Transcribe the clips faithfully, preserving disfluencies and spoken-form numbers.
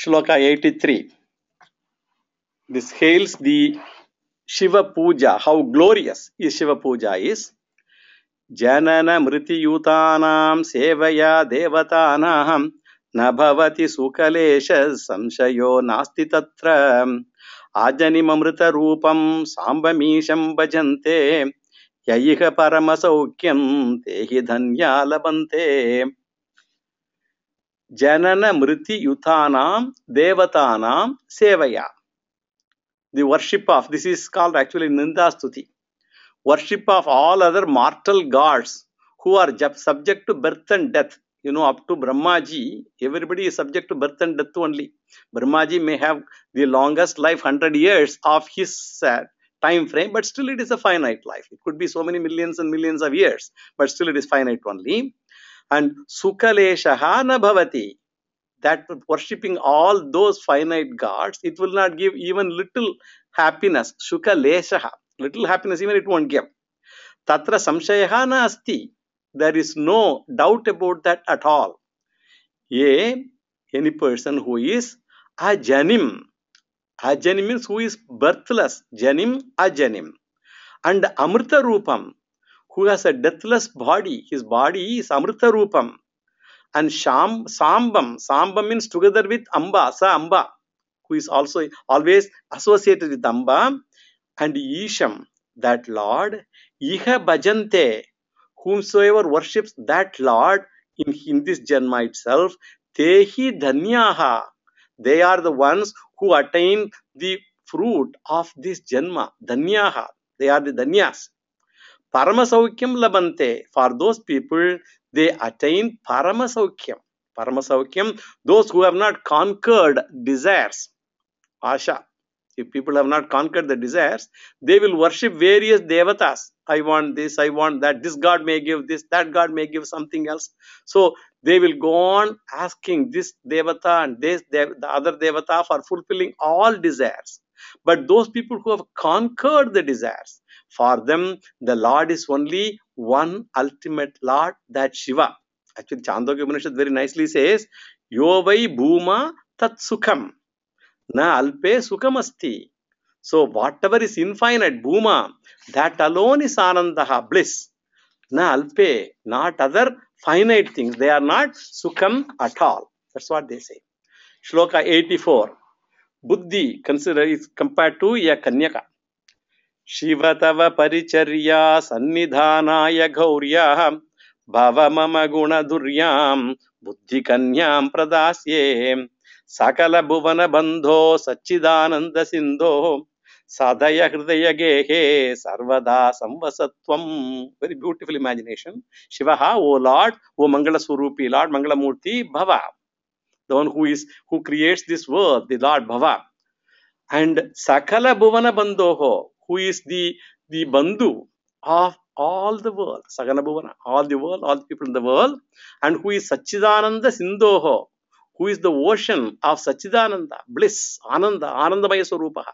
Shloka eighty-three. This hails the Shiva Puja. How glorious is Shiva Puja is. Janana mriti yutanam sevaya devatanam nabhavati sukalesha samshayo nasti tatra ajanimamrita rupam sambamisham bhajante yayiha paramasaukyam tehi dhanya labante. Janana mriti yutanam devatanam sevaya. The worship of, this is called actually Nindastuti. Worship of all other mortal gods who are subject to birth and death. You know, up to Brahmaji, everybody is subject to birth and death only. Brahmaji may have the longest life, one hundred years of his uh, time frame, but still it is a finite life. It could be so many millions and millions of years, but still it is finite only. And Sukaleshaha na bhavati. That worshipping all those finite gods, it will not give even little happiness. Shuka leshaha. Little happiness, even it won't give. Tatra samshayaha na asti. There is no doubt about that at all. Ye, any person who is ajanim. Ajanim means who is birthless. Janim, ajanim. And amrita rupam, who has a deathless body. His body is amrita rupam. And Sham, Sambam, Sambam means together with Amba, Sa Amba, who is also always associated with Amba, and Isham, that Lord, Iha Bhajante, whomsoever worships that Lord in, in this Janma itself, Tehi Dhanyaha, they are the ones who attain the fruit of this Janma, Dhanyaha, they are the Dhanyas. Paramasaukyam labante, for those people, they attain Paramasaukyam. Paramasaukyam, those who have not conquered desires. Asha. If people have not conquered the desires, they will worship various devatas. I want this, I want that. This god may give this, that god may give something else. So they will go on asking this devata and this dev, the other devata for fulfilling all desires. But those people who have conquered the desires, for them, the Lord is only one ultimate Lord, that Shiva. Actually, Chandogya Upanishad very nicely says, Yo vai bhuma tat sukham, na alpe sukham asti. So, whatever is infinite, bhuma, that alone is anandaha, bliss. Na alpe, not other finite things. They are not sukham at all. That's what they say. Shloka eighty-four. Buddhi, consider, is compared to a kanyaka. Shiva tava paricharya sannidhanaya gaurya bhava mama guna duryam buddhi kanyam pradasye sakala bhuvana bandho sachidananda sindho sadhaya hridaya gehe sarvada samvasatvam. Very beautiful imagination. Shivaha, O Lord, O Mangala Swarupi, Lord Mangala Murti, Bhava, the one who is who creates this world, the Lord Bhava. And Sakala Bhuvana Bandhoho, who is the, the Bandhu of all the world, Sakala Bhuvana, all the world, all the people in the world, and who is Sachidananda Sindhoho, who is the ocean of Sachidananda, bliss, Ananda, Anandamaya Swarupaha.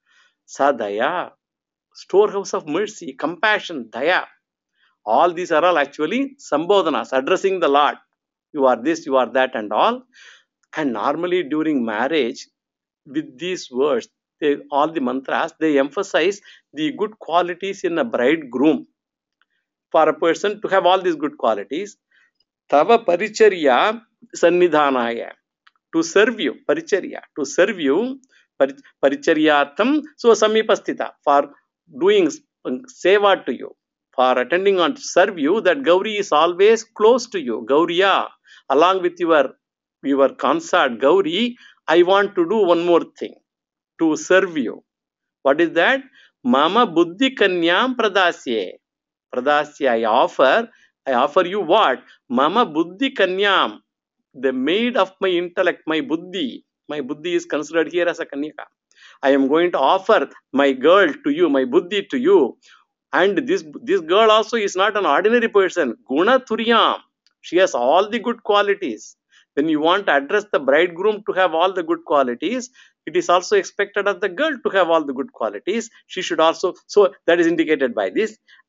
Sadaya, storehouse of mercy, compassion, Daya. All these are all actually Sambodhanas, addressing the Lord. You are this, you are that, and all. And normally during marriage, with these words, they, all the mantras, they emphasize the good qualities in a bridegroom. For a person to have all these good qualities, Tava Paricharya Sannidhanaya, to serve you, Paricharya, to serve you, Paricharyatam, so Samipastita, for doing seva to you, for attending on to serve you, that Gauri is always close to you. Gauriya, along with your, your consort, Gauri, I want to do one more thing, to serve you. What is that? Mama buddhi kanyam pradasye. Pradasya, I offer, I offer you what? Mama buddhi kanyam, the maid of my intellect, my buddhi. My buddhi is considered here as a kanyaka. I am going to offer my girl to you, my buddhi to you. And this, this girl also is not an ordinary person. Guna Turyam. She has all the good qualities. When you want to address the bridegroom to have all the good qualities, it is also expected of the girl to have all the good qualities. She should also, so that is indicated by this.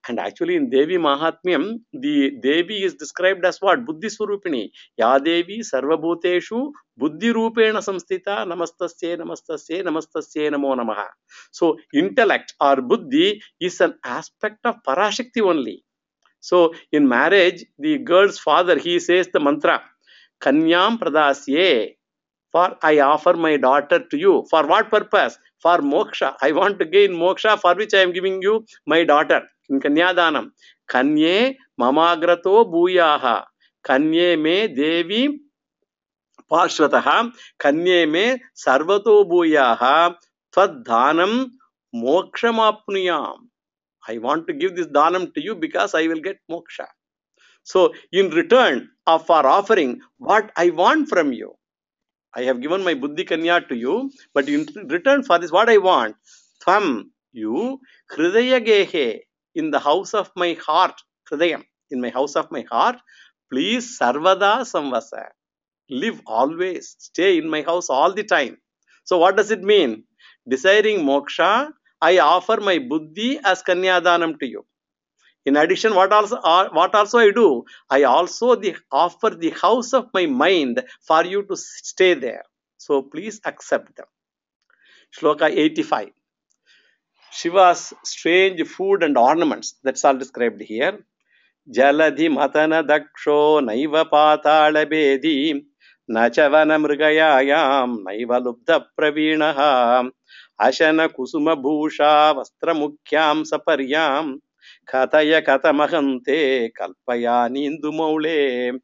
And actually in Devi Mahatmyam, the Devi is described as what? Buddhi Swarupini. Ya Devi Sarvabhuteshu Buddhi Rupena Samstita Namastasye Namastasye Namastasye Namo Namaha. So intellect or Buddhi is an aspect of Parashakti only. So in marriage, the girl's father, he says the mantra, Kanyam Pradasye. For I offer my daughter to you. For what purpose? For moksha. I want to gain moksha, for which I am giving you my daughter. In Kanyadanam. Kanye mamagrato bhuyaha. Kanye me devi parshvataha. Kanye me sarvato bhuyaha. Tvad mokshamapnuyam. I want to give this dhanam to you because I will get moksha. So in return of our offering, what I want from you, I have given my Buddhi Kanya to you, but in return for this, what I want? Tvam, you, Hridaya Gehe, in the house of my heart, Hridayam, in my house of my heart, please Sarvada Samvasa. Live always, stay in my house all the time. So what does it mean? Desiring moksha, I offer my Buddhi as Kanyadanam to you. In addition, what also, uh, what also I do? I also the, offer the house of my mind for you to stay there. So please accept them. Shloka eighty-five. Shiva's strange food and ornaments. That's all described here. Jaladhi matana daksho naiva patala bedi nachavana mrigayayam naiva lubdha pravinaha ashana kusuma bhusha vastra mukhyam saparyam Kataya katamahante kalpayani indumole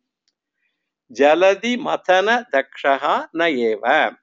Jaladi matana dakshaha nayeva.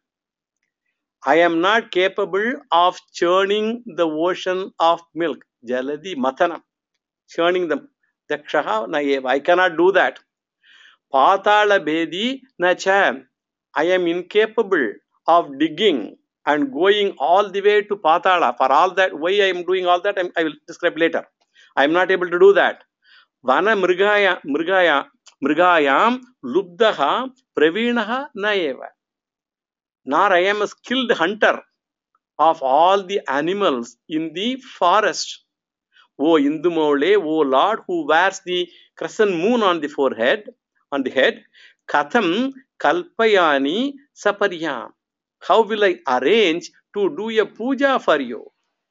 I am not capable of churning the ocean of milk. Jaladi matana. Churning the dakshaha nayeva. I cannot do that. Patala bedi nacha. I am incapable of digging and going all the way to Patala. For all that, why I am doing all that, I will describe later. I am not able to do that. Vana mrigaya, mrigaya, mrigayam lubdaha pravinaha naeva. Nor I am a skilled hunter of all the animals in the forest. O Indumole, O Lord, who wears the crescent moon on the forehead, on the head, Katham kalpayani saparyam. How will I arrange to do a puja for you?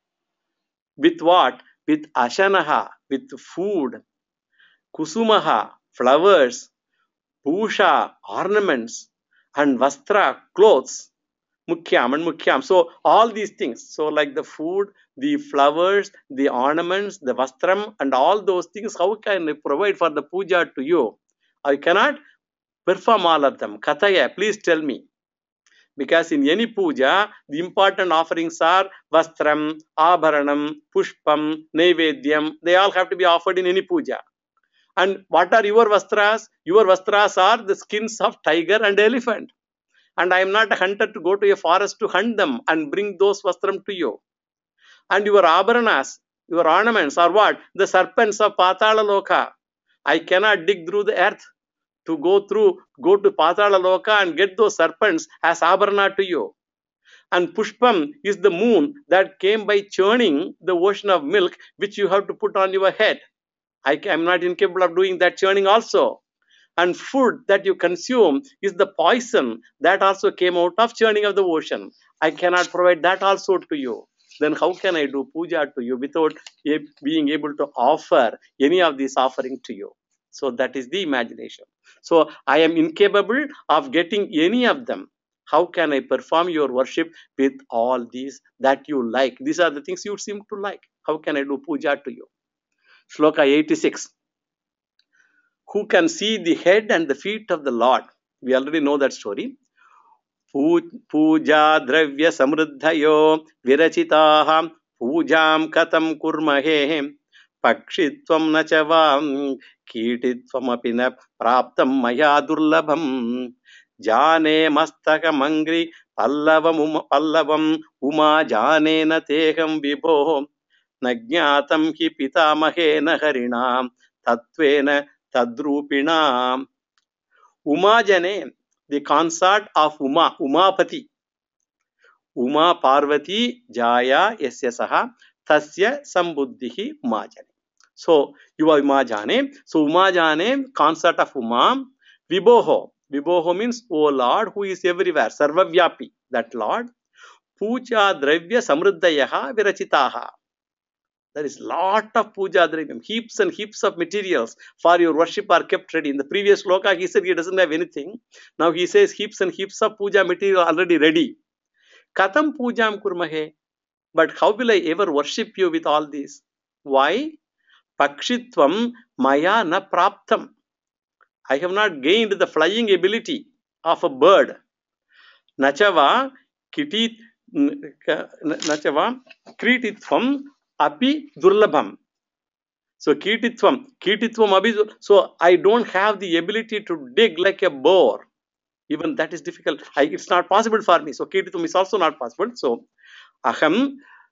With what? With ashanaha, with food, kusumaha, flowers, bhusha, ornaments, and vastra, clothes, mukhyam and mukhyam. So all these things, so like the food, the flowers, the ornaments, the vastram, and all those things, how can I provide for the puja to you? I cannot perform all of them. Kataya, please tell me. Because in any puja, the important offerings are vastram, abharanam, pushpam, naivedyam. They all have to be offered in any puja. And what are your vastras? Your vastras are the skins of tiger and elephant. And I am not a hunter to go to a forest to hunt them and bring those vastram to you. And your abharanas, your ornaments are what? The serpents of Patala Loka. I cannot dig through the earth to go through, go to Patala Loka and get those serpents as abharana to you. And Pushpam is the moon that came by churning the ocean of milk, which you have to put on your head. I am not incapable of doing that churning also. And food that you consume is the poison that also came out of churning of the ocean. I cannot provide that also to you. Then how can I do puja to you without being able to offer any of these offering to you? So that is the imagination. So I am incapable of getting any of them. How can I perform your worship with all these that you like? These are the things you seem to like. How can I do puja to you? Shloka eighty-six. Who can see the head and the feet of the Lord? We already know that story. Puja dravya samruddhayo virachitaha pujam katam kurmahe pakshitvam nachavam kititvam apina praptam maya durlabham jane mastaka mangri pallavam pallavam uma jane na teham vibho nagyatam hi pitamahena harinam tatvena tadrupinam. Umajane, the consort of Uma, Umapati. Uma Parvati Jaya Yasya Saha Tasya Sambuddhihi Umajane. So, you are Umajane. So, Umajane, consort of Uma. Vibhoho. Vibhoho means, O Lord, who is everywhere. Sarvavyapi, that Lord. Puja Dravya Samruddhayaha Virachitaha. There is lot of puja dravyam, heaps and heaps of materials for your worship are kept ready. In the previous sloka, he said he doesn't have anything. Now he says heaps and heaps of puja material already ready. Katam pujam kurmahe. But how will I ever worship you with all this? Why? Pakshitvam maya na praptam. I have not gained the flying ability of a bird. Nachava kitit nachava krititvam api durlabham. So kititvam, kititvam abhi. So I don't have the ability to dig like a boar. Even that is difficult. I, it's not possible for me. So kititvam is also not possible. So aham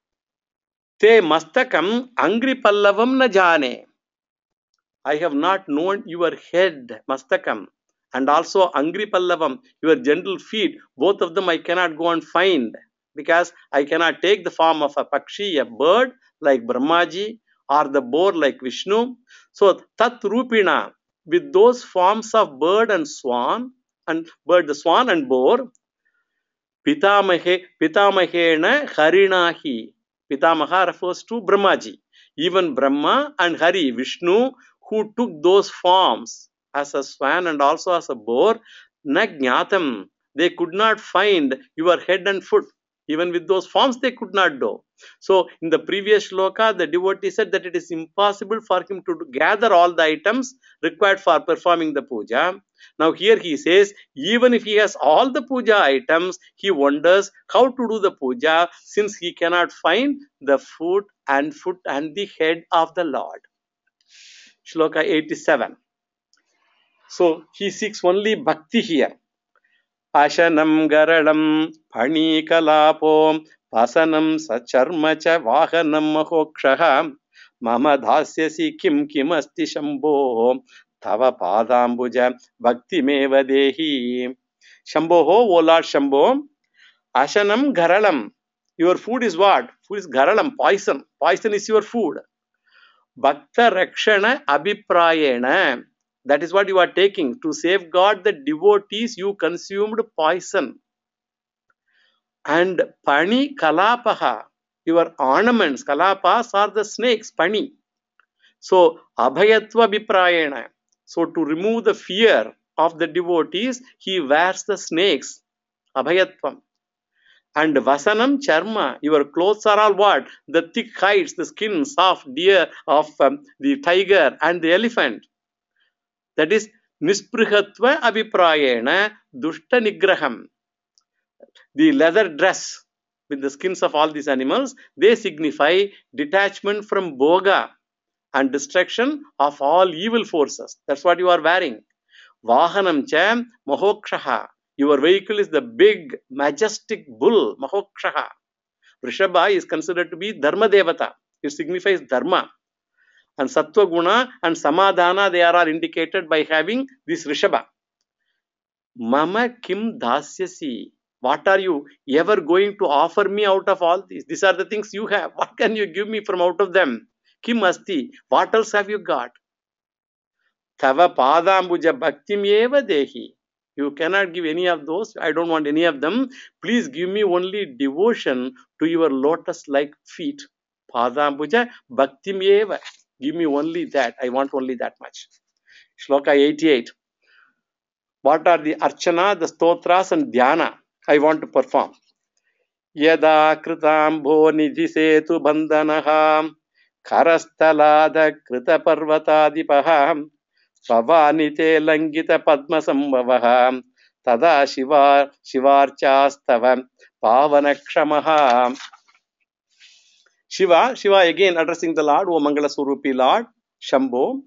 te mastakam angri pallavam na jane. I have not known your head, mastakam, and also angri pallavam, your gentle feet. Both of them I cannot go and find because I cannot take the form of a pakshi, a bird like Brahmaji, or the boar like Vishnu. So tat rupina, with those forms of bird and swan, and bird, the swan and boar, pitamahe, pitamahena harinahi. Pitamaha refers to Brahmaji. Even Brahma and Hari, Vishnu, who took those forms as a swan and also as a boar, na jnatam, they could not find your head and foot. Even with those forms, they could not do. So, in the previous shloka, the devotee said that it is impossible for him to gather all the items required for performing the puja. Now, here he says, even if he has all the puja items, he wonders how to do the puja since he cannot find the foot and foot and the head of the Lord. Shloka eighty-seven. So, he seeks only bhakti here. Ashanam garalam pani kalapo pasanam sacharma cha vahanam mahokshaha mama dhasyasi kim kim asti shambho tava padambuja bhakti meva dehi. Shambho, O Lord Shambho, ashanam garalam. Your food is what? Food is garalam, poison. Poison is your food. Bhakta rakshana abhiprayena. That is what you are taking. To safeguard the devotees, you consumed poison. And pani kalapaha, your ornaments, kalapas are the snakes, pani. So, abhayatva biprayena. So, to remove the fear of the devotees, he wears the snakes, abhayatvam. And vasanam charma, your clothes are all what? The thick hides, the skins of deer, of um, the tiger and the elephant. That is nisprihatva abhiprayena dushta nigraham. The leather dress with the skins of all these animals, they signify detachment from bhoga and destruction of all evil forces. That's what you are wearing. Vahanam cha mahokshaha. Your vehicle is the big, majestic bull, mahokshaha. Vrishabha is considered to be dharma devata. It signifies dharma. And Sattva Guna and Samadhana, they are all indicated by having this Rishabha. Mama kim dasyasi. What are you ever going to offer me out of all these? These are the things you have. What can you give me from out of them? Kim asti. What else have you got? Tava padambuja bhaktim eva dehi. You cannot give any of those. I don't want any of them. Please give me only devotion to your lotus-like feet. Padambuja bhaktim eva. Give me only that. I want only that much. Shloka eighty-eight. What are the archana, the stotras and dhyana I want to perform? Yada kritambo nidhisetu bandhanaha karastalada krita parvatadipaha pavanite langita padma sambhavaha tada shiva shivarchastava pavanakshamaha. Shiva, Shiva again addressing the Lord, O Mangala Swarupi Lord, Shambho.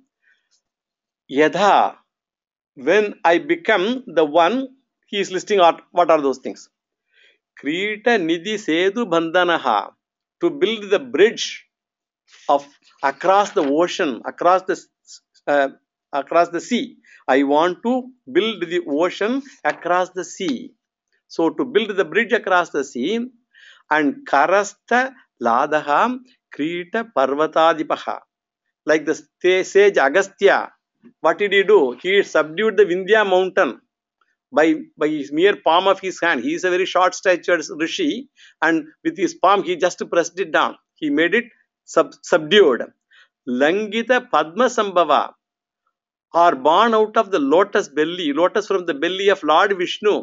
Yadha, when I become the one, he is listing out what are those things. Krita Nidhi Sedu Bandhanaha, to build the bridge of across the ocean, across the uh, across the sea. I want to build the ocean across the sea. So to build the bridge across the sea, and Karasta Ladaha Krita Parvatadipaha. Like the sage Agastya, what did he do? He subdued the Vindhya mountain by, by his mere palm of his hand. He is a very short-statured rishi, and with his palm he just pressed it down. He made it sub, subdued. Langita Padma Sambhava, are born out of the lotus belly, lotus from the belly of Lord Vishnu.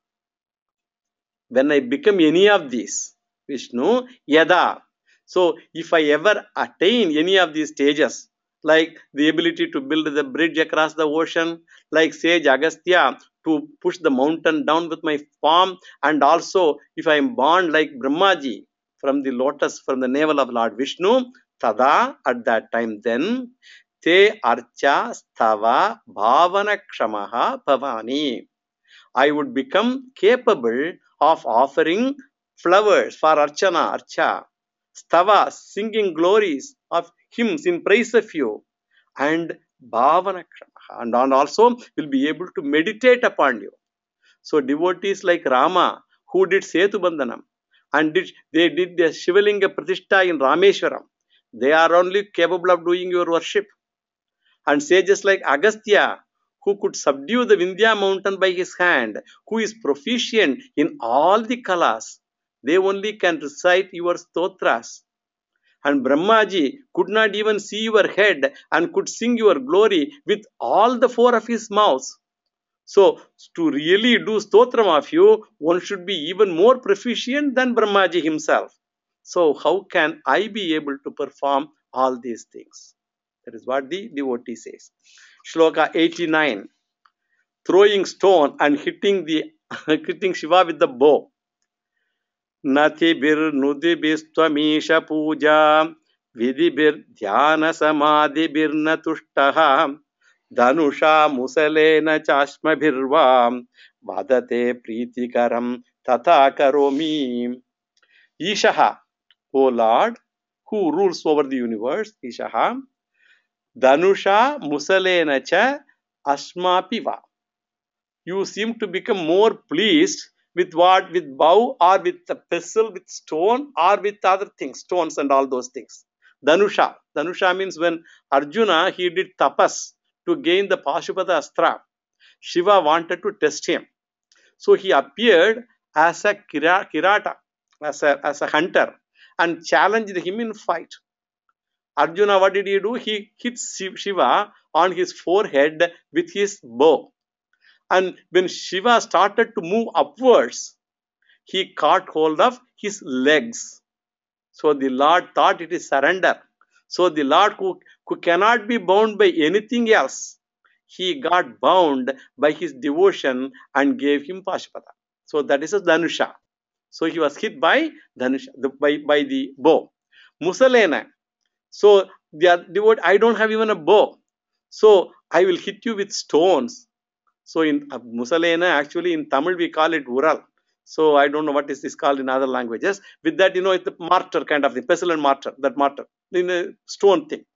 When I become any of these, Vishnu, Yada. So, if I ever attain any of these stages, like the ability to build the bridge across the ocean, like sage Agastya, to push the mountain down with my palm, and also if I am born like Brahmaji from the lotus, from the navel of Lord Vishnu, Tada, at that time then, Te Archa Stava Bhavana Kshamaha Bhavani. I would become capable of offering flowers for Archana, Archa, Stava, singing glories of hymns in praise of you, and Bhavana Kshamaha, and also will be able to meditate upon you. So devotees like Rama, who did Setu Bandhanam, and did, they did the Shivalinga Pratishtha in Rameshwaram, they are only capable of doing your worship. And sages like Agastya, who could subdue the Vindhya mountain by his hand, who is proficient in all the kalas, they only can recite your stotras. And Brahmaji could not even see your head and could sing your glory with all the four of his mouths. So, to really do stotram of you, one should be even more proficient than Brahmaji himself. So, how can I be able to perform all these things? That is what the devotee says. Shloka eighty-nine. Throwing stone and hitting the hitting Shiva with the bow. Natibir nudibistvamisha puja vidibir dhyana samadhibir natushtaha dhanusha musalena chashmabhirva vadate pritikaram tata karomi. Ishaha, O Lord, who rules over the universe, Ishaha, Dhanusha musalena cha asmapiva. You seem to become more pleased with what? With bow or with the pestle, with stone or with other things, stones and all those things. Dhanusha. Dhanusha means when Arjuna, he did tapas to gain the Pashupada Astra. Shiva wanted to test him. So he appeared as a kirata, as a, as a hunter, and challenged him in fight. Arjuna, what did he do? He hit Shiva on his forehead with his bow. And when Shiva started to move upwards, he caught hold of his legs. So the Lord thought it is surrender. So the Lord, who, who cannot be bound by anything else, he got bound by his devotion and gave him Pashupada. So that is a Dhanusha. So he was hit by Dhanusha, by, by the bow. Musalena. So the devotee, I don't have even a bow. So I will hit you with stones. So in uh, Musalena, actually in Tamil we call it Ural. So I don't know what is this called in other languages. With that, you know, it's the mortar kind of thing, pestle and mortar, that mortar, in a stone thing.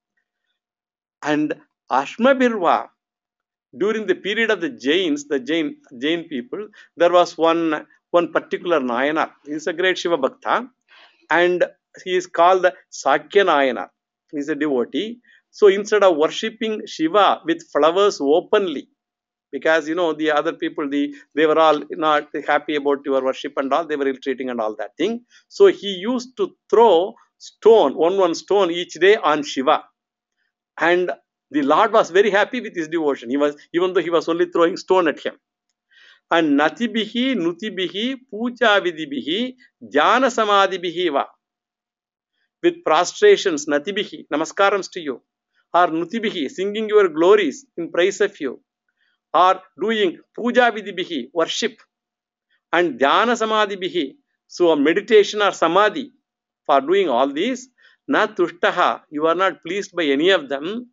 And Ashmabhirva, during the period of the Jains, the Jain, Jain people, there was one, one particular Nayanar. He is a great Shiva Bhakta, and he is called Sakya Nayanar. He is a devotee. So instead of worshipping Shiva with flowers openly, because you know the other people, the they were all not happy about your worship and all, they were ill-treating and all that thing. So he used to throw stone, one one stone each day on Shiva, and the Lord was very happy with his devotion. He was, even though he was only throwing stone at him. And natibihi, nutibihi, puja vidibihi, dhyana samadhibihi va. With prostrations, natibihi, namaskarams to you, or nutibihi, singing your glories in praise of you, or doing puja vidibihi, worship, and dhyana samadhibihi, so a meditation or samadhi. For doing all these, na tushtaha, you are not pleased by any of them.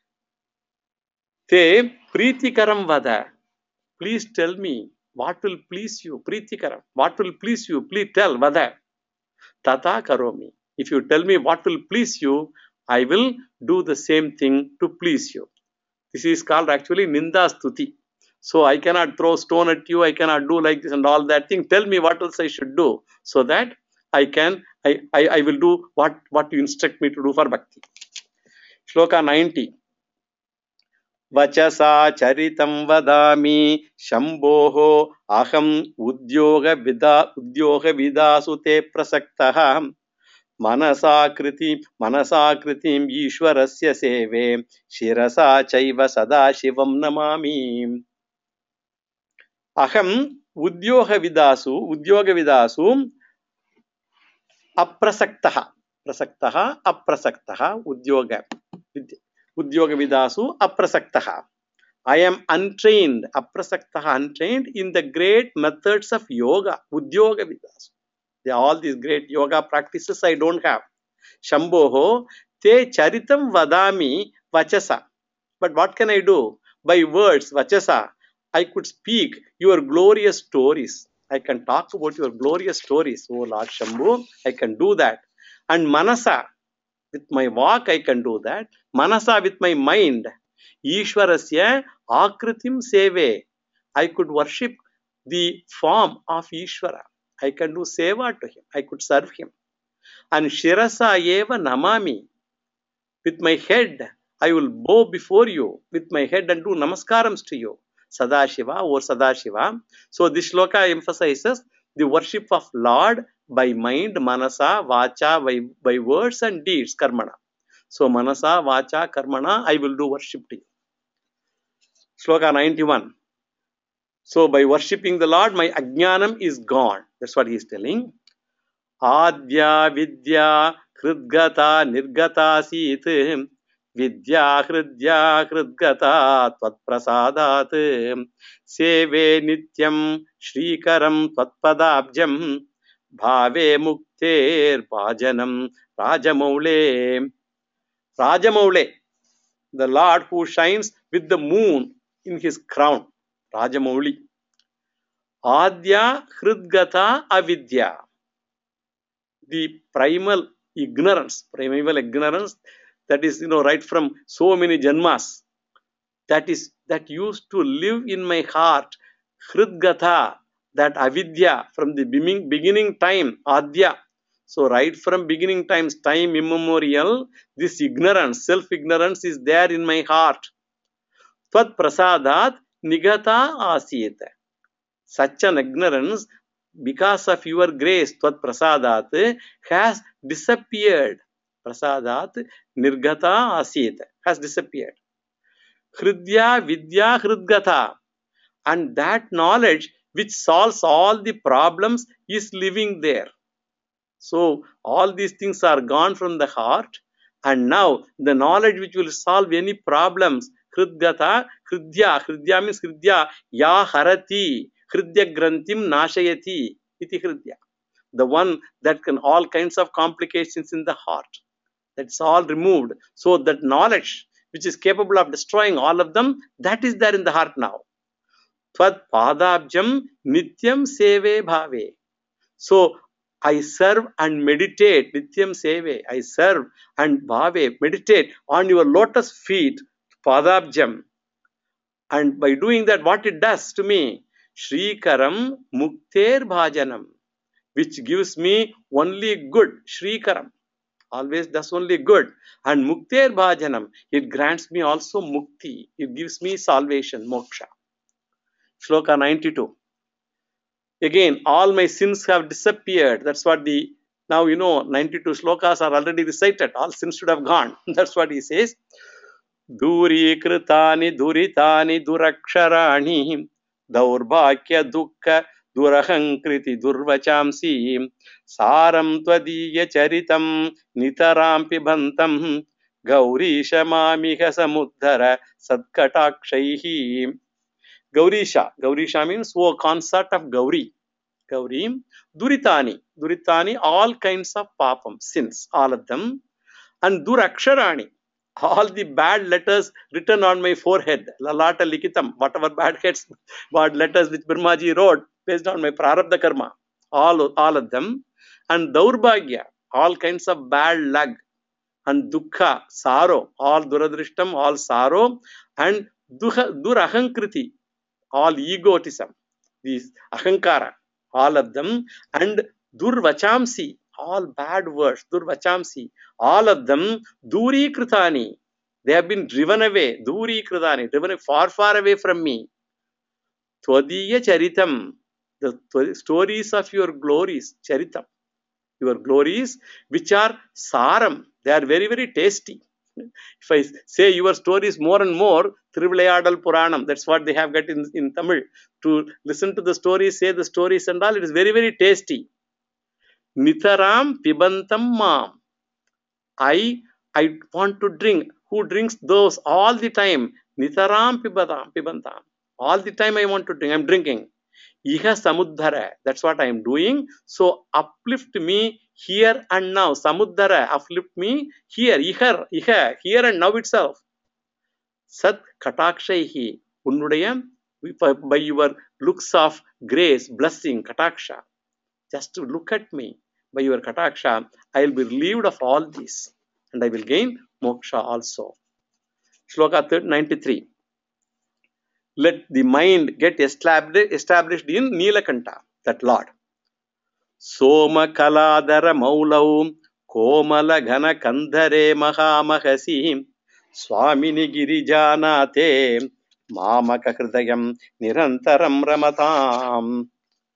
Te pritikaram vada, please tell me what will please you. Pritikaram, what will please you? Please tell vada. Tata karomi. If you tell me what will please you, I will do the same thing to please you. This is called actually Ninda Stuti. So I cannot throw stone at you, I cannot do like this and all that thing. Tell me what else I should do, so that I can, I, I, I will do what, what you instruct me to do for bhakti. Shloka ninety. Vachasa charitam vadami shambhoho aham udyoga vida udyoga vidasu te prasaktah manasakriti manasakritim ishwarasya seve shirasa chaiva sada shivam namami. Aham udyoga vidasu udyoga vidasu aprasaktaha prasaktaha aprasaktaha udyoga udyoga vidasu aprasaktaha. I am untrained, aprasaktaha, untrained in the great methods of yoga, udyoga vidasu. They are all these great yoga practices I don't have. Shambhoho te charitam vadami vachasa. But what can I do? By words, vachasa, I could speak your glorious stories. I can talk about your glorious stories, oh Lord Shambhu. I can do that. And manasa, with my walk I can do that. Manasa, with my mind. Ishwarasya akritim seve. I could worship the form of Ishvara. I can do seva to him. I could serve him. And shirasa eva namami. With my head, I will bow before you with my head and do namaskarams to you. Sadashiva or Sadashiva. So this shloka emphasizes the worship of Lord by mind, manasa, vacha, by, by words and deeds, karmana. So manasa, vacha, karmana, I will do worship to you. Shloka ninety-one. So by worshipping the Lord, my ajnanam is gone. That's what he is telling. Adya vidya kridgata nirgata sit vidya hridya kridgata tvat prasadat seve nityam shrikaram tvat padabjam bhave mukter bhajanam rajamoule. Rajamoule, the Lord who shines with the moon in his crown. Rajamouli. Adya hridgata avidya. The primal ignorance, primeval ignorance that is, you know, right from so many janmas, that is, that used to live in my heart, hridgata, that avidya, from the beginning, beginning time, adya. So right from beginning times, time immemorial, this ignorance, self-ignorance is there in my heart. Tvat prasadat nigata asit. Such an ignorance, because of your grace, Tvat prasadat, has disappeared. Prasadat nirgata asit, has disappeared. Hridya vidya hridgata. And that knowledge which solves all the problems is living there. So all these things are gone from the heart, and now the knowledge which will solve any problems, hridgata, hridya, hridya means hridya, ya harati, hridya grantim nashayati, iti hridya. The one that can all kinds of complications in the heart. That's all removed. So that knowledge which is capable of destroying all of them, that is there in the heart now. Tvat padabjam nityam seve bhave. So I serve and meditate, nityam seve, I serve and bhave, meditate on your lotus feet, padabjam. And by doing that, what it does to me? Shrikaram mukter bhajanam, which gives me only good, Shrikaram, always does only good. And mukter bhajanam, it grants me also mukti, it gives me salvation, moksha. Shloka ninety-two. Again, all my sins have disappeared. That's what the, now you know, ninety-two shlokas are already recited. All sins should have gone. That's what he says. Duri kritani duritani duraksharani daurbhakya dukkha durahankriti durvachamsi saram tvadiya charitam nitaram pibantam gaurisha mamiha samuddhara sadkatakshahi. Gaurisha. Gaurisha means, oh, consort of Gauri. Gauri. Duritani. Duritani, all kinds of papam, sins, all of them. And Duraksharani, all the bad letters written on my forehead. Lalata likitam, whatever bad heads, bad letters which Brahmaji wrote based on my prarabdha karma. All, all of them. And Daurbhagya, all kinds of bad luck. And Dukkha, sorrow, all Duradrishtam, all sorrow. And Durahankriti, all egotism, these ahankara, all of them, and durvachamsi, all bad words, durvachamsi, all of them, duri kritani, They have been driven away. Duri kridani, driven far, far away from me. Tvadiya charitam, the stories of your glories, charitam, your glories, which are saram. They are very, very tasty. If I say your stories more and more, Thiruvilayadal Puranam, that's what they have got in, in Tamil. To listen to the stories, say the stories and all, it is very, very tasty. Nitharam pibantam mam. I, I want to drink. Who drinks those all the time? Nitharam pibantam, pibantam. All the time I want to drink. I'm drinking. Iha samuddhara. That's what I am doing. So uplift me here and now. Samuddhara. Uplift me here. Iha, iha, here and now itself. Sat katakshahi. Unnudaya. By your looks of grace, blessing, kataksha. Just to look at me. By your kataksha, I will be relieved of all this. And I will gain moksha also. Shloka ninety-three. Let the mind get established in Nilakanta, that Lord. Soma kaladara maulau komala ghana kandhare mahamahasi swamini girijanate mamaka hridayam nirantaram ramatam.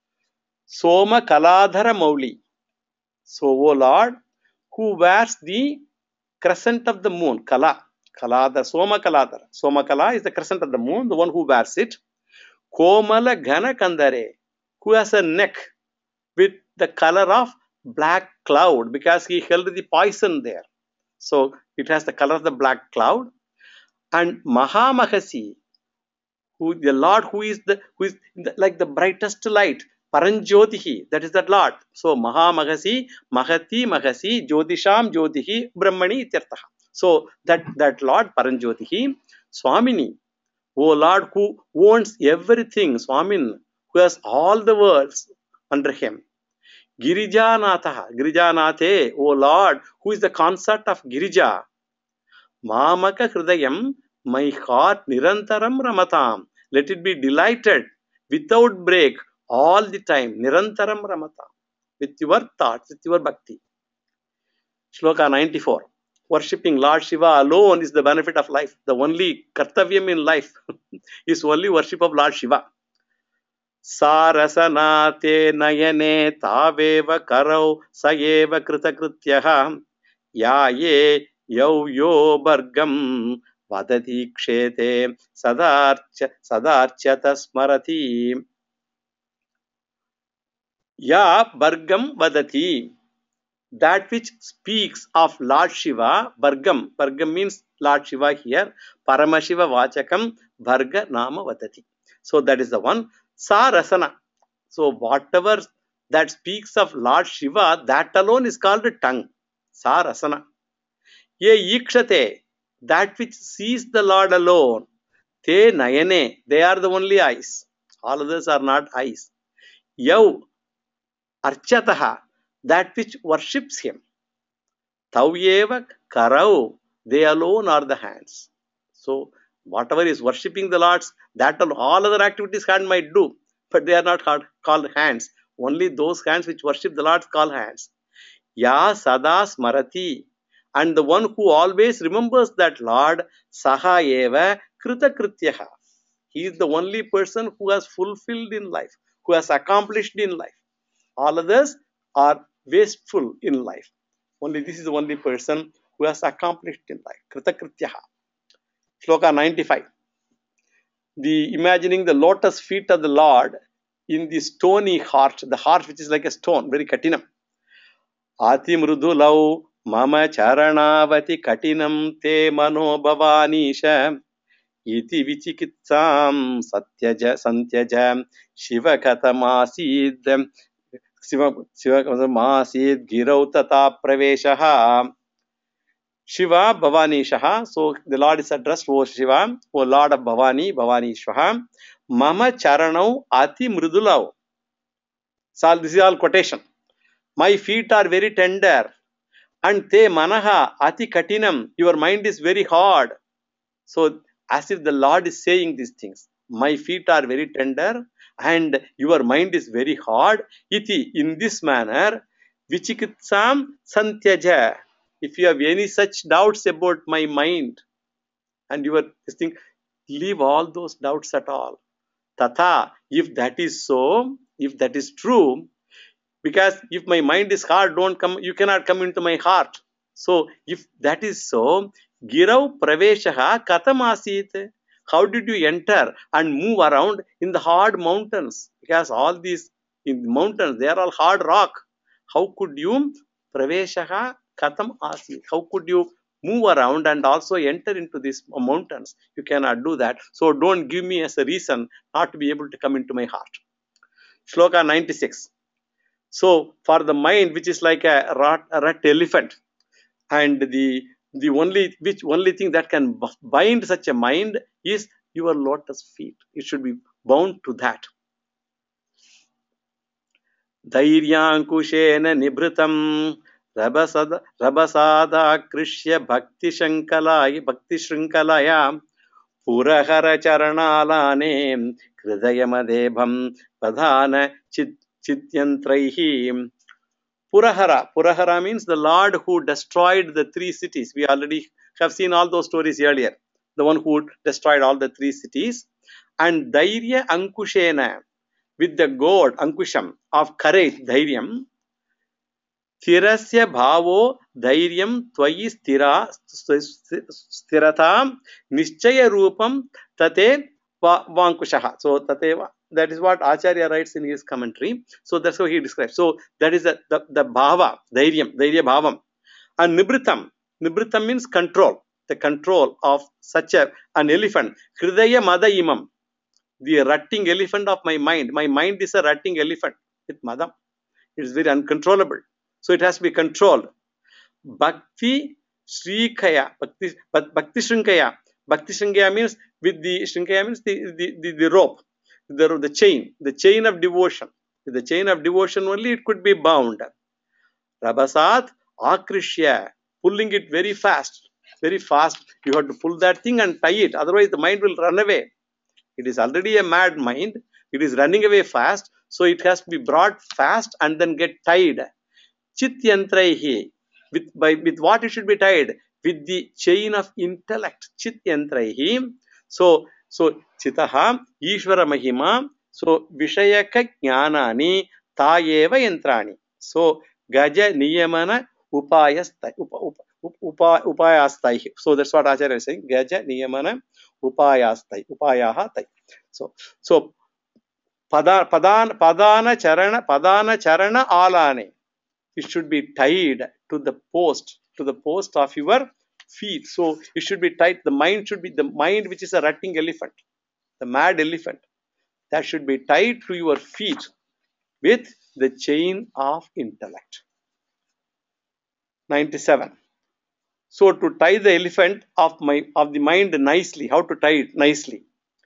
Soma kaladhara mauli. So, O Lord, who wears the crescent of the moon, kala. Kaladhara, Soma Kaladhara. Soma Kala is the crescent of the moon, the one who wears it. Komala Ghana Kandare, who has a neck with the color of black cloud, because he held the poison there. So it has the color of the black cloud. And Mahamahasi, who the Lord who is the who is the, like the brightest light. Paranjyotihi, that is that Lord. So Mahamahasi, Mahati Mahasi, Jyotisham Jyotihi, Brahmani Tirtaha. So that, that Lord Paranjyotihi, Swamini, O Lord who owns everything, Swamin, who has all the worlds under him. Girijanatha, Girijanathe, O Lord, who is the consort of Girija. Mamaka Hridayam, my heart Nirantaram Ramatam. Let it be delighted without break all the time. Nirantaram Ramatam. With your thoughts, with your bhakti. Shloka ninety-four. Worshipping Lord Shiva alone is the benefit of life. The only kartavyam in life is only worship of Lord Shiva. Sarasanate nayane taveva karau sayeva kritakrityaha yaye yau yo bargam vadati kshete sadarcha sadarchata smarati. Ya bargam vadati. That which speaks of Lord Shiva, Bargam. Bargam means Lord Shiva here. Paramashiva Vachakam Bharga Nama Vadati. So that is the one. Sa Rasana. So whatever that speaks of Lord Shiva, that alone is called a tongue. Sa Rasana. Ye Ikshate. That which sees the Lord alone. Te Nayane. They are the only eyes. All others are not eyes. Yau Archataha. That which worships him. Tavyeva karau. They alone are the hands. So whatever is worshipping the Lord, that all other activities hand might do, but they are not called hands. Only those hands which worship the Lord call hands. Ya sada smarati. And the one who always remembers that Lord, saha eva kritakrityaha. He is the only person who has fulfilled in life, who has accomplished in life. All others are wasteful in life. Only this is the only person who has accomplished in life. Kritakrityaha. Shloka ninety-five. The imagining the lotus feet of the Lord in the stony heart, the heart which is like a stone, very katinam. Ati mrudulau mama charanavati katinam te mano bhavanisha iti vichikitsam satyaja santyaja shiva katamasid Shiva Masid Girau Tata Praveshaha. Shiva Bhavanishaha. So the Lord is addressed, O Shiva, O Lord of Bhavani, Bhavanishwaha. Mama Charanau Ati Mrudulau. So this is all quotation. My feet are very tender. And Te Manaha Ati Katinam. Your mind is very hard. So as if the Lord is saying these things. My feet are very tender. And your mind is very hard. Iti, in this manner, vichikitsam santyaja. If you have any such doubts about my mind, and you are this thing, leave all those doubts at all. Tata, if that is so, if that is true, because if my mind is hard, don't come, you cannot come into my heart. So if that is so, Girau Praveshaha Katam Asit. How did you enter and move around in the hard mountains? Because all these in the mountains, they are all hard rock. How could you Praveshaha Katam Asit? How could you move around and also enter into these mountains? You cannot do that. So don't give me as a reason not to be able to come into my heart. Shloka ninety-six. So for the mind, which is like a rat, a rat elephant, and the the only which only thing that can bind such a mind is your lotus feet. It should be bound to that. Dhairyankushena nibhritam rabasada rabasada krishya bhakti shankalaya bhakti shrinkalaya purahara charanalane hridayamadebham padhana chit chityantraihi. Purahara. Purahara means the Lord who destroyed the three cities. We already have seen all those stories earlier. The one who destroyed all the three cities. And Dhairya Ankushena, with the god Ankusham of courage, Dhairyam. Thirasya Bhavo Dhairyam Twayi Sthira Sthiratam Nischaya Rupam Tate Vankushaha. So Tate, that is what Acharya writes in his commentary. So that's how he describes. So that is the, the, the Bhava, Dhairyam, Dhairya Bhavam. And Nibritam. Nibritam means control. The control of such a, an elephant. Hridaya Mada Imam. The rutting elephant of my mind. My mind is a rutting elephant with Madam. It is very uncontrollable. So it has to be controlled. Bhakti Shrikaya. Bhakti, Bhakti Shrinkaya. Bhakti Shrinkaya means with the Shrinkaya means the, the, the, the rope. The, the chain. The chain of devotion. With the chain of devotion only it could be bound. Rabasat Akrishya. Pulling it very fast. Very fast. You have to pull that thing and tie it. Otherwise the mind will run away. It is already a mad mind. It is running away fast. So it has to be brought fast and then get tied. Chityantraihi. With, by, with what it should be tied? With the chain of intellect. Chityantraihi. So, so Chitaha, Ishvara Mahima. So, Vishayaka Jnanani Tayeva Yantrani. So, Gaja Niyamana Upayastai. Upa, upayastai. So, that's what Acharya is saying. Gaja Niyamana Upayastai. Upayaha Tai. So, so Padana, Padana, Padana Charana, Padana Charana Alane. It should be tied to the post, to the post of your feet. So it should be tied. The mind should be the mind which is a rutting elephant, the mad elephant. That should be tied to your feet with the chain of intellect. ninety-seven. So to tie the elephant of my of the mind nicely, how to tie it nicely?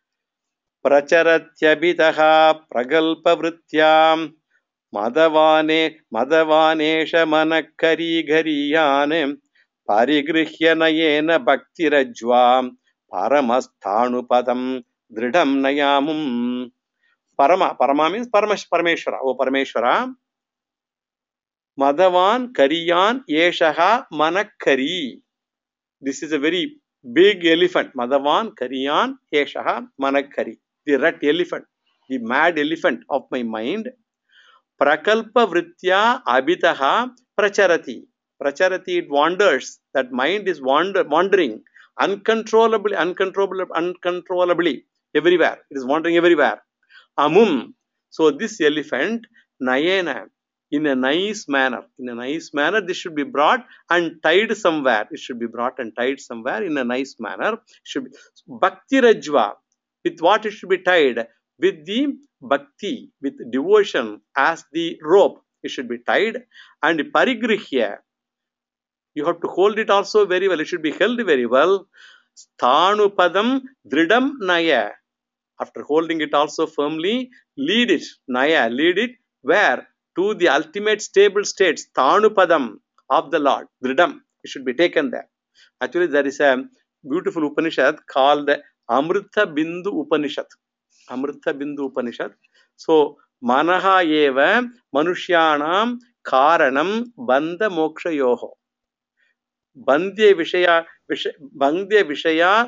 Pracharatyabhitaha pragalpa vrityam Madavane Madavanesha Manakari Gariyane Parigrihya Nayena Bhakti Rajwa Paramasthanupadam Dridam Nayamum. Parama. Parama means Paramash Parameshwara. Oh Parameshwara. Madhavan Kariyan Yeshaha Manakari. This is a very big elephant. Madhavan Kariyan Yeshaha Manakari. The rat elephant, the mad elephant of my mind. Prakalpa Vritya Abhitaha Pracharati. Pracharati, it wanders. That mind is wander, wandering uncontrollably, uncontrollably, uncontrollably everywhere. It is wandering everywhere. Amum. So this elephant, Nayena, in a nice manner, in a nice manner, this should be brought and tied somewhere. It should be brought and tied somewhere in a nice manner. It should be Bhakti Rajwa. With what it should be tied? With the bhakti, with devotion as the rope, it should be tied. And parigrihya, you have to hold it also very well. It should be held very well. Sthanupadam dridam naya. After holding it also firmly, lead it, naya, lead it where? To the ultimate stable state, Sthanupadam of the Lord, dridam. It should be taken there. Actually, there is a beautiful Upanishad called Amrita Bindu Upanishad. Amrita Bindu Upanishad. So, Manaha eva Manushyanam Karanam Bandha Moksha Yoho. Bandhya Vishaya Bandhya Vishaya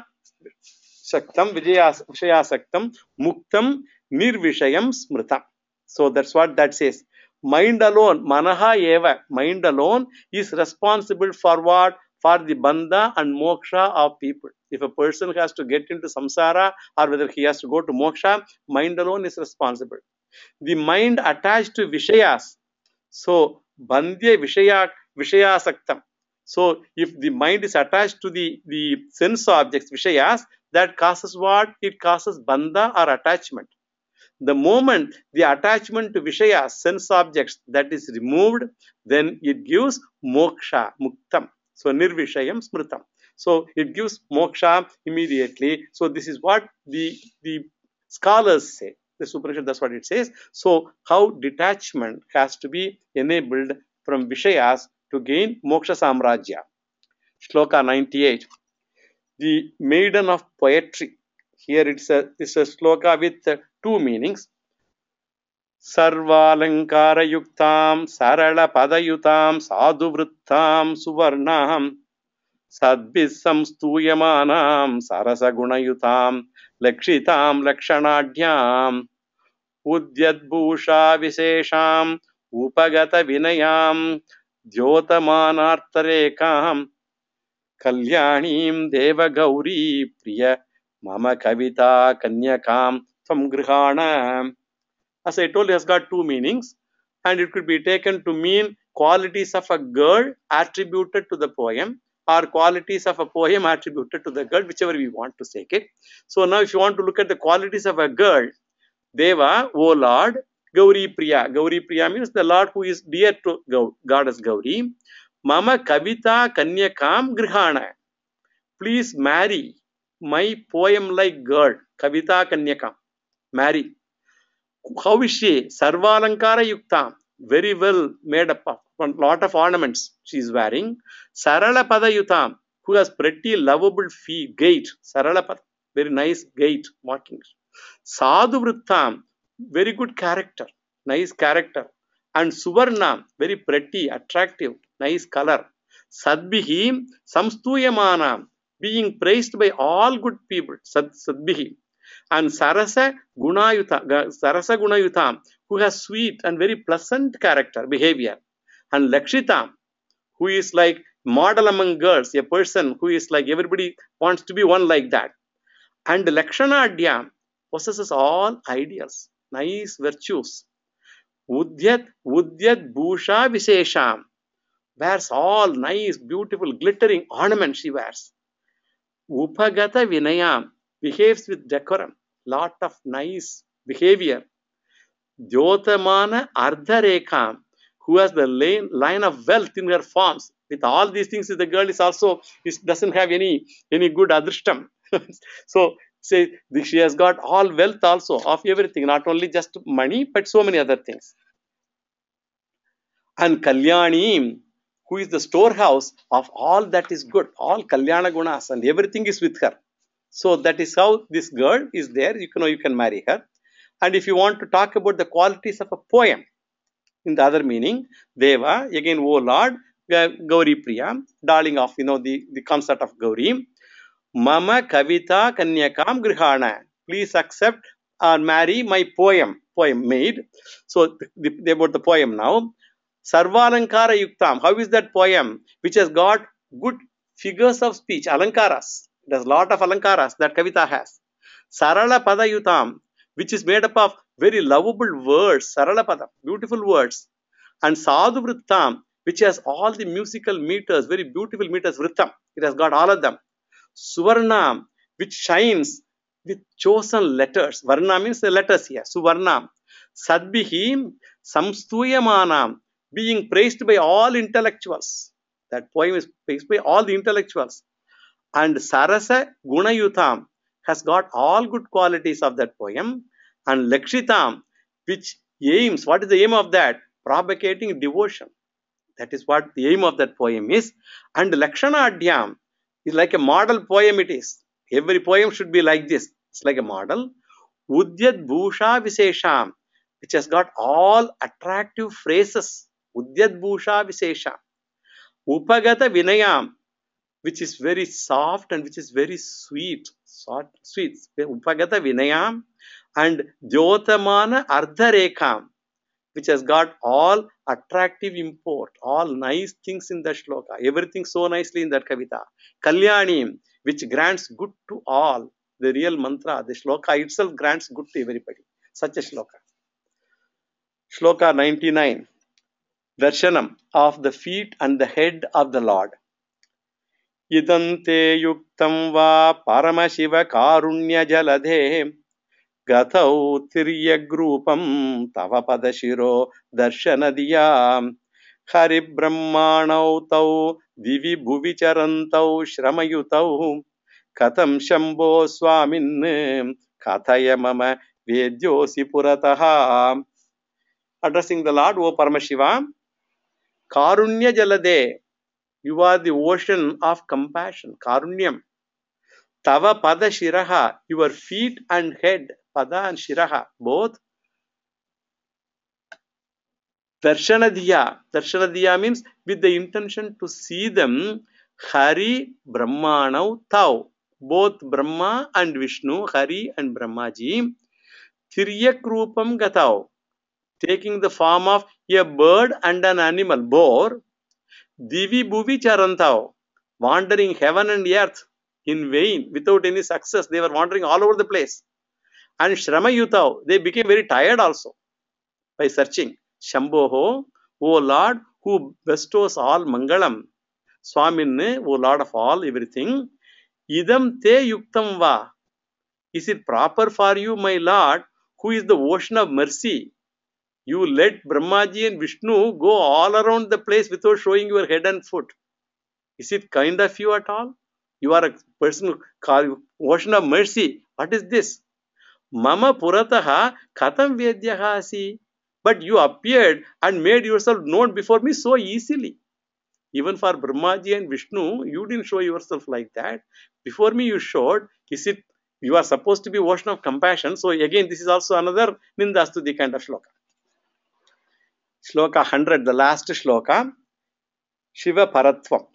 Shaktam Vishayasaktam Muktam Nirvishayam Smritam. So that's what that says. Mind alone, Manaha Eva, mind alone is responsible for what? For the bandha and moksha of people. If a person has to get into samsara or whether he has to go to moksha, mind alone is responsible. The mind attached to Vishayas. So, bandhya Vishaya Vishayasaktam. So, if the mind is attached to the, the sense objects, Vishayas, that causes what? It causes bandha or attachment. The moment the attachment to Vishayas, sense objects, that is removed, then it gives moksha, muktam. So, nirvishayam smritam. So, it gives moksha immediately. So, this is what the, the scholars say. The Upanishad, that's what it says. So, how detachment has to be enabled from Vishayas to gain moksha samrajya. Shloka ninety-eight. The maiden of poetry. Here it's a, it's a shloka with uh, two meanings. Sarvalankara yuktam sarala padayutam sadhuvrittam suvarnam sadbhisam stuyamanam sarasa gunayutam lakshitam lakshanadhyam udyadbhusha visesham upagata vinayam dhyotamanartarekam kalyanim deva gauri priya mama kavita kanyakam tvam grihana. As I told you, it has got two meanings, and it could be taken to mean qualities of a girl attributed to the poem, or qualities of a poem attributed to the girl, whichever we want to take it. So now if you want to look at the qualities of a girl, Deva, O Lord, Gauri Priya. Gauri Priya means the Lord who is dear to Goddess Gauri. Mama Kavita Kanyakam Grihana. Please marry my poem-like girl, Kavita Kanyakam. Marry. How is she? Sarvalankara Yukta. Very well made up of a lot of ornaments she is wearing. Sarala Padayutam, who has pretty lovable feet, gait. Sarala Pada, very nice gait, walking. Sadhu Vrittam, very good character, nice character. And Suvarna, very pretty, attractive, nice color. Sadbihi, Samstuyamana, being praised by all good people. Sad, Sadbihi. And Sarasa Gunayuta, Sarasa Gunayutam, who has sweet and very pleasant character, behavior. And Lakshita, who is like model among girls, a person who is like everybody wants to be one like that. And Lakshanadya possesses all ideals, nice virtues. Udyat, Udyat Bhusha Visesham, wears all nice, beautiful, glittering ornaments she wears. Upagata Vinayam, behaves with decorum, lot of nice behavior. Dhyotamana Ardharekam, who has the line, line of wealth in her forms. With all these things, the girl is also is, doesn't have any any good adrishtam. So say she has got all wealth also of everything, not only just money, but so many other things. And Kalyani, who is the storehouse of all that is good, all Kalyana gunas, and everything is with her. So that is how this girl is there. You know, you can marry her. And if you want to talk about the qualities of a poem, in the other meaning, Deva, again, O Lord, Gauri Priya, darling of, you know, the, the concept of Gauri. Mama Kavita Kanyakam Grihana. Please accept or marry my poem, poem made. So, the, the, about the poem now. Sarvalankara Yuktam. How is that poem? Which has got good figures of speech, alankaras. There's a lot of alankaras that Kavita has. Sarala Padayutam, which is made up of very lovable words, Sarala Pada, beautiful words. And Sadhu Vrittam, which has all the musical meters, very beautiful meters, Vrittam. It has got all of them. Suvarnam, which shines with chosen letters. Varna means the letters here. Suvarnam. Sadbihi, Samstuyamanam, being praised by all intellectuals. That poem is praised by all the intellectuals. And Sarasa Gunayutam has got all good qualities of that poem. And Lakshitam, which aims, what is the aim of that? Propagating devotion. That is what the aim of that poem is. And Lakshanadhyam is like a model poem it is. Every poem should be like this. It's like a model. Udyat Bhusha Visesham, which has got all attractive phrases. Udyat Bhusha Visesham. Upagata Vinayam, which is very soft and which is very sweet. short, sweet, Upagata Vinayam and Jyotamana Ardharekam, which has got all attractive import, all nice things in that shloka, everything so nicely in that kavita. Kalyani, which grants good to all, the real mantra, the shloka itself grants good to everybody. Such a shloka. Shloka ninety-nine. Darshanam of the feet and the head of the Lord. Idante yuktam va paramashiva karunya jalade gatau tiryagrupam tava padashiro darshanadiyam hari brahmanau tau divi bhuvi charantau shramayutau katam shambho swamin kathaya mama vedyosi purataha. Addressing the Lord, O Paramashiva, Karunya Jalade, you are the ocean of compassion, Karunyam. Tava Pada Shiraha, your feet and head, Pada and Shiraha, both. Darshanadiya, Darshanadiya means with the intention to see them, Hari Brahmanau Tau, both Brahma and Vishnu, Hari and Brahmaji, Tiryak Rupam Gatau, taking the form of a bird and an animal, boar. Divi Bhuvi Charantao, wandering heaven and earth in vain, without any success. They were wandering all over the place. And Shramayutao, they became very tired also by searching. Shambhoho, O Lord, who bestows all Mangalam. Swaminne, O Lord of all, everything. Idam te yuktam va. Is it proper for you, my Lord, who is the ocean of mercy? You let Brahmaji and Vishnu go all around the place without showing your head and foot. Is it kind of you at all? You are a person called ocean of mercy. What is this? Mama purataha katam vedyahasi. But you appeared and made yourself known before me so easily. Even for Brahmaji and Vishnu, you didn't show yourself like that. Before me you showed. Is it you are supposed to be ocean of compassion? So again, this is also another Nindastuti kind of shloka. Shloka one hundred, the last shloka. Shiva Paratvam.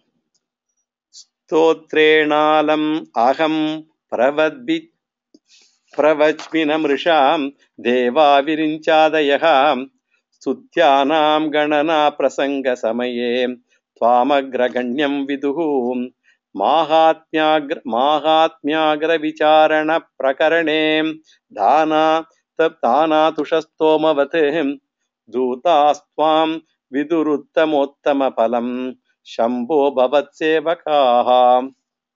Stotrenalam aham pravadbit pravachminam risham deva virinchadayaham stutyanam ganana prasanga samaye tvamagraganyam viduhum mahatmyagra mahatmyagra vicharana prakarane dana taptana tushastomavatem Dutastvam viduruttamottama palam Shambho bhavat sevakaha.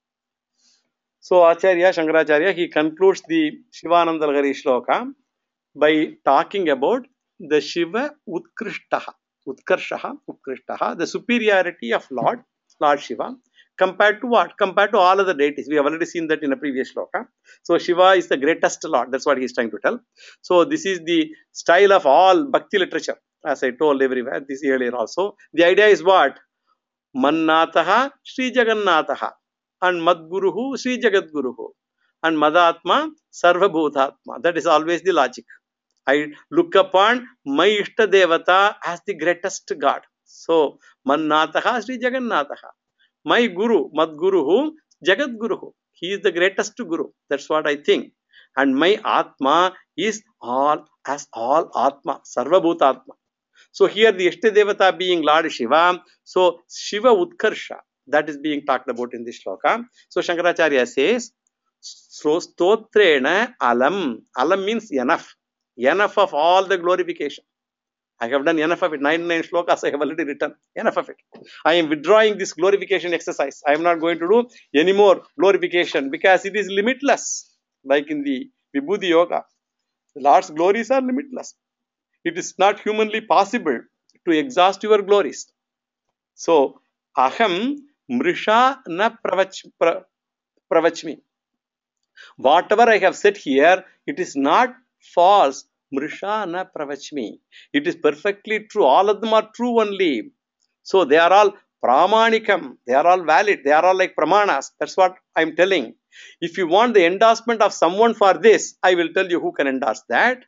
So Acharya, Shankaracharya, he concludes the Shivananda Lagari shloka by talking about the Shiva Utkrishtaha, Utkarshaha, Utkrishtaha, the superiority of Lord, Lord Shiva, compared to what? Compared to all other deities. We have already seen that in a previous shloka. So Shiva is the greatest Lord. That's what he is trying to tell. So this is the style of all Bhakti literature, as I told everywhere, this earlier also. The idea is what? Mannataha Sri Jagannataha and Madguruhu Sri Jagadguruhu and Madatma Sarva Bhutatma. That is always the logic. I look upon my Ishta Devata as the greatest God. So Mannataha Sri Jagannataha. My Guru, Madguruhu, Jagadguruhu. He is the greatest Guru. That's what I think. And my Atma is all as all Atma, Sarva Bhutatma. So here the Ishta Devata being Lord Shiva. So Shiva Utkarsha, that is being talked about in this shloka. So Shankaracharya says, so Stotrena Alam. Alam means enough. Enough of all the glorification. I have done enough of it. ninety-nine shlokas I have already written. Enough of it. I am withdrawing this glorification exercise. I am not going to do any more glorification because it is limitless. Like in the Vibhuti Yoga. The Lord's glories are limitless. It is not humanly possible to exhaust your glories. So, aham mrisha na pravach, pra, pravachmi. Whatever I have said here, it is not false. Mrisha na pravachmi. It is perfectly true. All of them are true only. So, they are all pramanikam. They are all valid. They are all like pramanas. That's what I am telling. If you want the endorsement of someone for this, I will tell you who can endorse that.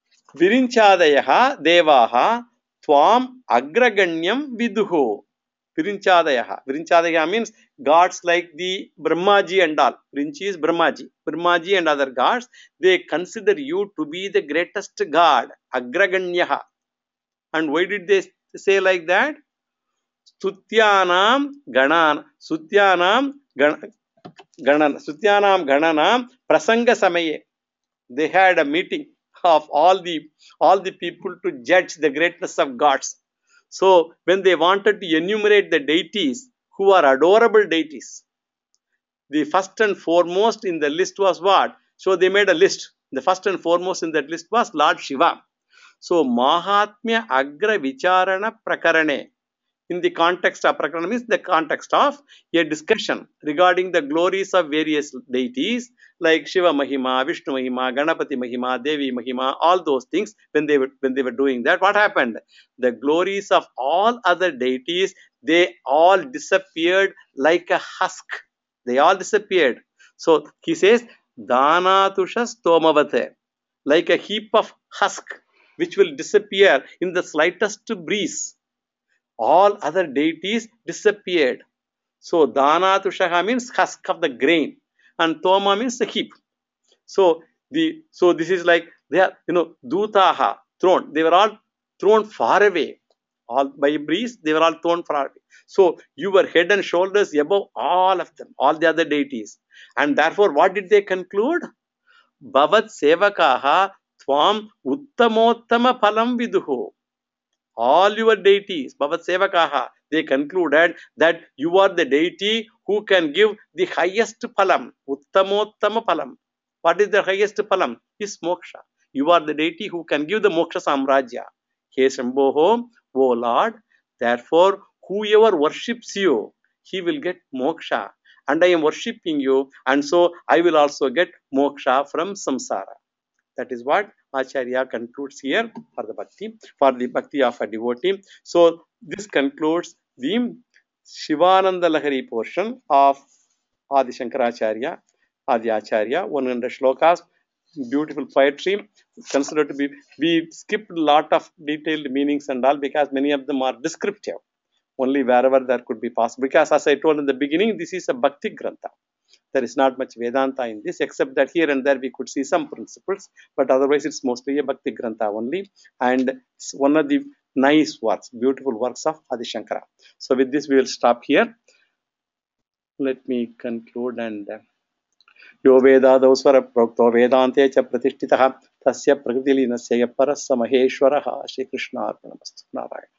Virinchadayaha devaha tvam agraganyam viduhu. Virinchadayaha. Virinchadayaha means gods like the Brahmaji and all. Virinchi is Brahmaji. Brahmaji and other gods, they consider you to be the greatest god, Agraganyaha. And why did they say like that? Sutyanam Ganan, Sutyanam Ganan, Sutyanam Gananam Prasanga Samaye. They had a meeting of all the all the people to judge the greatness of gods. So when they wanted to enumerate the deities who are adorable deities, the first and foremost in the list was what? So they made a list. The first and foremost in that list was Lord Shiva. So Mahatmya Agra Vicharana Prakarane. In the context of Prakarana means the context of a discussion regarding the glories of various deities like Shiva Mahima, Vishnu Mahima, Ganapati Mahima, Devi Mahima, all those things. When they were when they were doing that, what happened? The glories of all other deities, they all disappeared like a husk. They all disappeared. So he says, Danatusha Stomavate, like a heap of husk which will disappear in the slightest breeze. All other deities disappeared. So Danatushaha means husk of the grain, and Toma means the heap. So the so this is like they are, you know, Dutaha, thrown. They were all thrown far away. All by a breeze, they were all thrown far away. So you were head and shoulders above all of them, all the other deities. And therefore, what did they conclude? Bhavat Sevakaha Twam Uttamottama Phalam Viduhu. All your deities, Bhavat Sevakaha, they concluded that you are the deity who can give the highest phalam, Uttamottama phalam. What is the highest phalam? Is moksha. You are the deity who can give the moksha samrajya. He Shambhoho, O Lord, therefore whoever worships you, he will get moksha. And I am worshipping you, and so I will also get moksha from samsara. That is what Acharya concludes here for the bhakti, for the bhakti of a devotee. So this concludes the Shivananda Lahari portion of Adi Shankaracharya, Adi Acharya, one hundred shlokas, beautiful poetry. Considered to be, we skipped a lot of detailed meanings and all because many of them are descriptive, only wherever there could be possible. Because as I told in the beginning, this is a bhakti grantha. There is not much Vedanta in this, except that here and there we could see some principles, but otherwise it's mostly a Bhakti Grantha only, and it's one of the nice works, beautiful works of Adi Shankara. So with this we will stop here. Let me conclude and Yo Veda Dosvara Prokto Vedante Cha Pratishtitaha Tasya Prakriti Linasya Parasa Maheshwaraha Shri Krishna Arpanamastu Narayana.